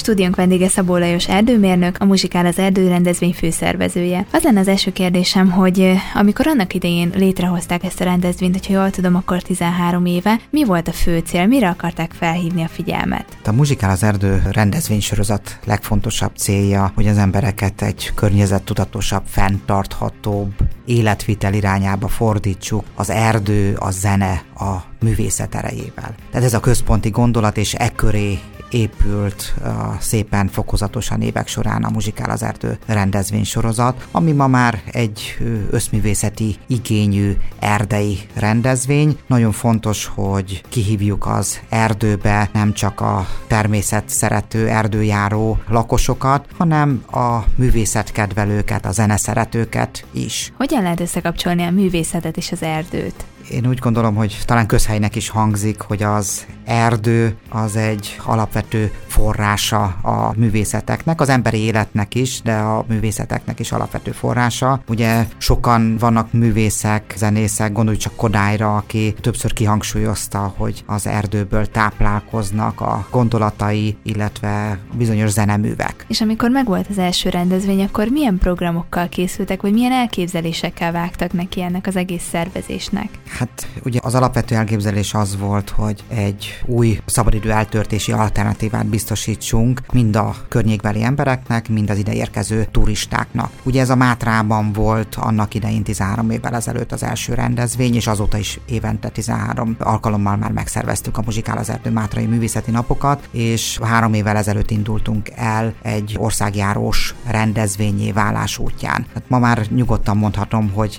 Stúdiónk vendége Szabó Lajos erdőmérnök, a Muzsikál az erdő rendezvény főszervezője. Az lenne az első kérdésem, hogy amikor annak idején létrehozták ezt a rendezvényt, hogyha jól tudom, akkor 13 éve, mi volt a fő cél, mire akarták felhívni a figyelmet? A Muzsikál az erdő rendezvénysorozat legfontosabb célja, hogy az embereket egy környezettudatosabb, fenntarthatóbb életvitel irányába fordítsuk az erdő, a zene, a művészet erejével. Tehát ez a központi gondolat, és ekköré épült szépen fokozatosan évek során a Muzsikál az erdő rendezvénysorozat, ami ma már egy összművészeti igényű erdei rendezvény. Nagyon fontos, hogy kihívjuk az erdőbe nem csak a természet szerető erdőjáró lakosokat, hanem a művészetkedvelőket, a zeneszeretőket is. Hogyan lehet összekapcsolni a művészetet és az erdőt? Én úgy gondolom, hogy talán közhelynek is hangzik, hogy az erdő az egy alapvető forrása a művészeteknek, az emberi életnek is, de a művészeteknek is alapvető forrása. Ugye sokan vannak művészek, zenészek, gondolj csak Kodályra, aki többször kihangsúlyozta, hogy az erdőből táplálkoznak a gondolatai, illetve bizonyos zeneművek. És amikor megvolt az első rendezvény, akkor milyen programokkal készültek, vagy milyen elképzelésekkel vágtak neki ennek az egész szervezésnek? Hát ugye az alapvető elképzelés az volt, hogy egy új szabadidő eltöltési alternatívát biztosítsunk mind a környékbeli embereknek, mind az ide érkező turistáknak. Ugye ez a Mátrában volt annak idején 13 évvel ezelőtt az első rendezvény, és azóta is évente 13 alkalommal már megszerveztük a Muzsikál az erdő mátrai művészeti napokat, és 3 évvel ezelőtt indultunk el egy országjárós rendezvényé válás útján. Hát ma már nyugodtan mondhatom, hogy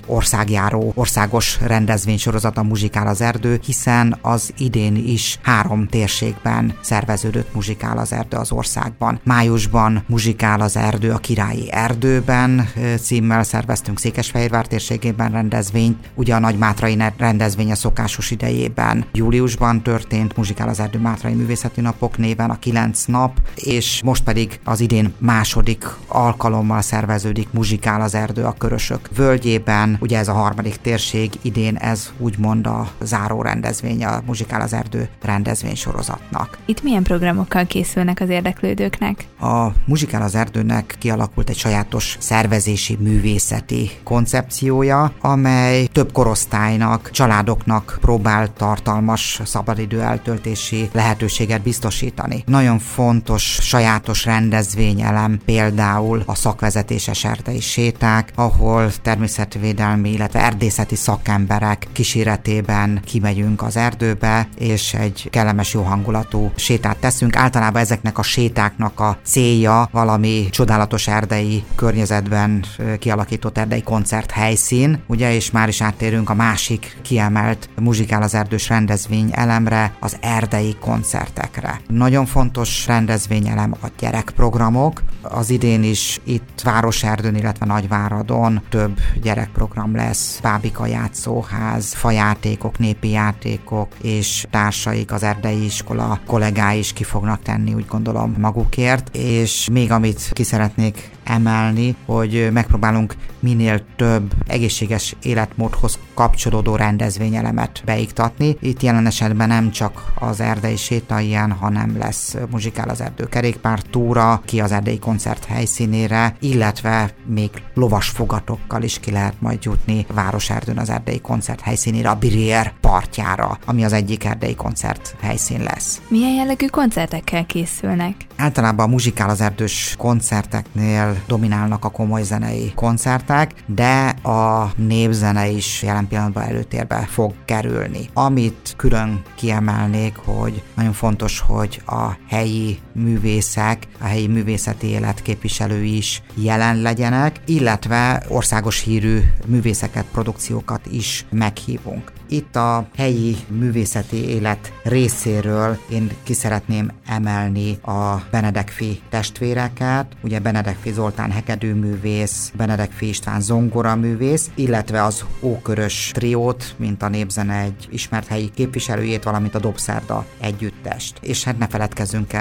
országos rendezvénysorozat a Muzsikál az erdő, hiszen az idén is 3 térségben szerveződött Muzsikál az erdő az országban. Májusban Muzsikál az erdő a Királyi Erdőben címmel szerveztünk Székesfehérvár térségében rendezvényt, ugye a Nagymátrai rendezvény a szokásos idejében júliusban történt, Muzsikál az erdő mátrai művészeti napok néven a 9 nap, és most pedig az idén második alkalommal szerveződik Muzsikál az erdő a Körösök völgyében, ugye ez a 3. térség, idén ez úgymond a záró rendezvény a Muzsikál az erdő rendezvénysorozatnak. Itt milyen programokkal készülnek az érdeklődőknek? A Muzsikál az erdőnek kialakult egy sajátos szervezési művészeti koncepciója, amely több korosztálynak, családoknak próbál tartalmas szabadidő eltöltési lehetőséget biztosítani. Nagyon fontos sajátos rendezvényelem például a szakvezetéses erdei séták, ahol természetvédelmi, illetve erdészeti szakemberek kíséretében kimegyünk az erdőbe, és egy kellemes, jó hangulatú sétát teszünk. Általában ezeknek a sétáknak a célja valami csodálatos erdei környezetben kialakított erdei koncerthelyszín, ugye, és már is áttérünk a másik kiemelt Muzsikál az erdős rendezvény elemre, az erdei koncertekre. Nagyon fontos rendezvényelem a gyerekprogramok. Az idén is itt Városerdőn, illetve Nagyváradon több gyerekprogram lesz, Bábika játszóház, fajátékok, népi játékok és társaik, az erdei iskola kollégái is ki fognak tenni, úgy gondolom, magukért, és még amit ki szeretnék emelni, hogy megpróbálunk minél több egészséges életmódhoz kapcsolódó rendezvényelemet beiktatni. Itt jelen esetben nem csak az erdei séta ilyen, hanem lesz Muzsikál az erdő kerékpártúra ki az erdei koncert helyszínére, illetve még lovasfogatokkal is ki lehet majd jutni Városerdőn az erdei koncert helyszínére, a Brier partjára, ami az egyik erdei koncert helyszín lesz. Milyen jellegű koncertekkel készülnek? Általában a Muzsikál az erdős koncerteknél dominálnak a komoly zenei koncertek, de a népzene is jelen pillanatban előtérbe fog kerülni. Amit külön kiemelnék, hogy nagyon fontos, hogy a helyi művészek, a helyi művészeti élet képviselői is jelen legyenek, illetve országos hírű művészeket, produkciókat is meghívunk. Itt a helyi művészeti élet részéről én ki szeretném emelni a Benedekfi testvéreket, ugye Benedekfi Zoltán hegedűművész, Benedekfi István zongoraművész, illetve az Ókörös triót, mint a népzene egy ismert helyi képviselőjét, valamint a Dobszerda együttest. És hát ne feledkezzünk el a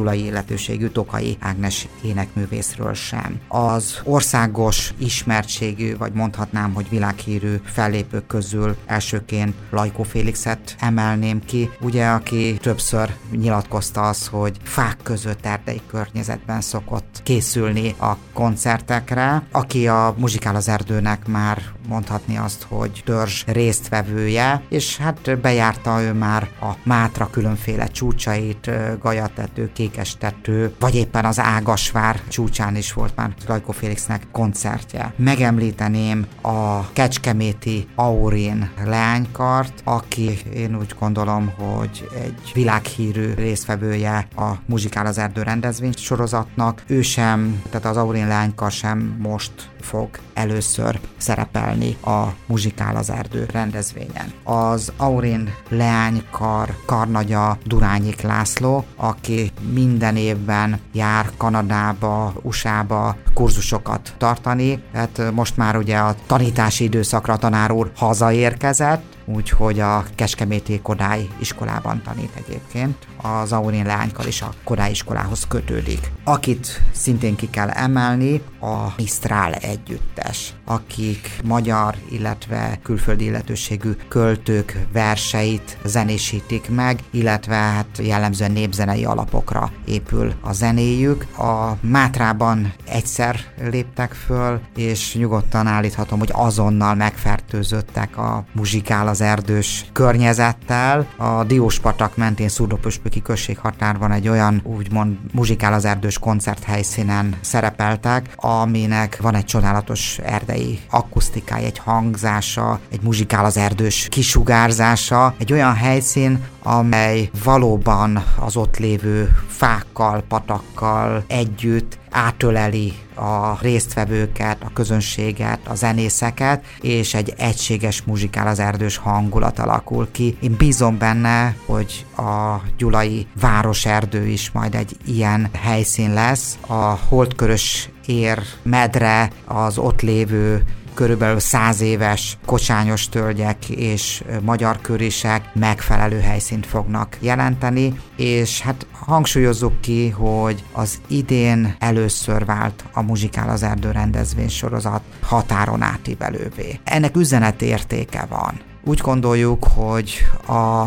gyulai illetőségű Tokay Ágnes énekművészről sem. Az országos ismertségű, vagy mondhatnám, hogy világhírű fellépők közül elsőként Lajkó Félixet emelném ki, ugye, aki többször nyilatkozta azt, hogy fák között erdei környezetben szokott készülni a koncertekre, aki a Muzsikál az erdőnek már mondhatni azt, hogy törzs résztvevője, és hát bejárta ő már a Mátra különféle csúcsait, Galyatető, Kékestető, vagy éppen az Ágasvár csúcsán is volt már Lajkó Félixnek koncertje. Megemlíteném a kecskeméti Aurin leánykart, aki én úgy gondolom, hogy egy világhírű résztvevője a Muzsikál az erdő rendezvény sorozatnak. Ő sem, tehát az Aurin leánykar sem most fog először szerepelni a Muzsikál az erdő rendezvényen. Az Aurin leánykar karnagya Durányik László, aki minden évben jár Kanadába, USA-ba kurzusokat tartani. Hát most már ugye a tanítási időszakra a tanár úr hazaérkezett, úgyhogy a kecskeméti Kodály iskolában tanít egyébként. Az Aurin leánykar is a Kodály iskolához kötődik. Akit szintén ki kell emelni, a Misztrál együttes, akik magyar, illetve külföldi illetőségű költők verseit zenésítik meg, illetve hát jellemzően népzenei alapokra épül a zenéjük. A Mátrában egyszer léptek föl, és nyugodtan állíthatom, hogy azonnal megfertőzöttek a Muzsikál az erdős környezettel. A Dióspatak mentén Szurdópüspöki községhatárban egy olyan úgymond Muzsikál az erdős koncerthelyszínen szerepeltek, aminek van egy csodálatos erdei akusztikája, egy hangzása, egy Muzsikál az erdős kisugárzása, egy olyan helyszín, amely valóban az ott lévő fákkal, patakkal együtt átöleli a résztvevőket, a közönséget, a zenészeket, és egy egységes Muzsikál az erdős hangulat alakul ki. Én bízom benne, hogy a gyulai városerdő is majd egy ilyen helyszín lesz. A Holdkörös ér medre, az ott lévő körülbelül 100 éves kocsányos tölgyek és magyarkörisek megfelelő helyszínt fognak jelenteni, és hát hangsúlyozzuk ki, hogy az idén először vált a Muzsikál az erdő rendezvény sorozat határon átívelővé. Ennek üzenetértéke van. Úgy gondoljuk, hogy a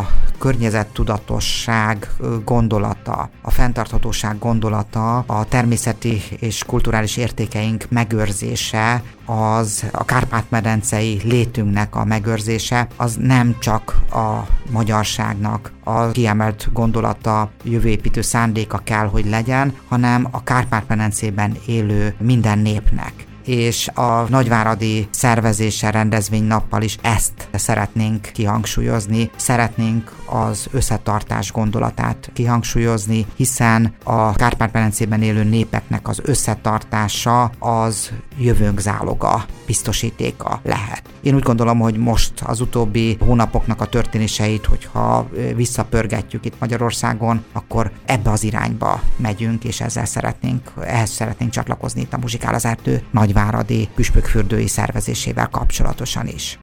környezettudatosság gondolata, a fenntarthatóság gondolata, a természeti és kulturális értékeink megőrzése, az a Kárpát-medencei létünknek a megőrzése, az nem csak a magyarságnak a kiemelt gondolata, jövőépítő szándéka kell, hogy legyen, hanem a Kárpát-medencében élő minden népnek. És a nagyváradi szervezéssel, rendezvénynappal is ezt szeretnénk kihangsúlyozni, szeretnénk az összetartás gondolatát kihangsúlyozni, hiszen a Kárpát-medencében élő népeknek az összetartása az jövőnk záloga, biztosítéka lehet. Én úgy gondolom, hogy most az utóbbi hónapoknak a történéseit, hogyha visszapörgetjük itt Magyarországon, akkor ebbe az irányba megyünk, és ehhez szeretnénk csatlakozni itt a Muzsikál az erdő nagyváradi püspökfürdői szervezésével kapcsolatosan is.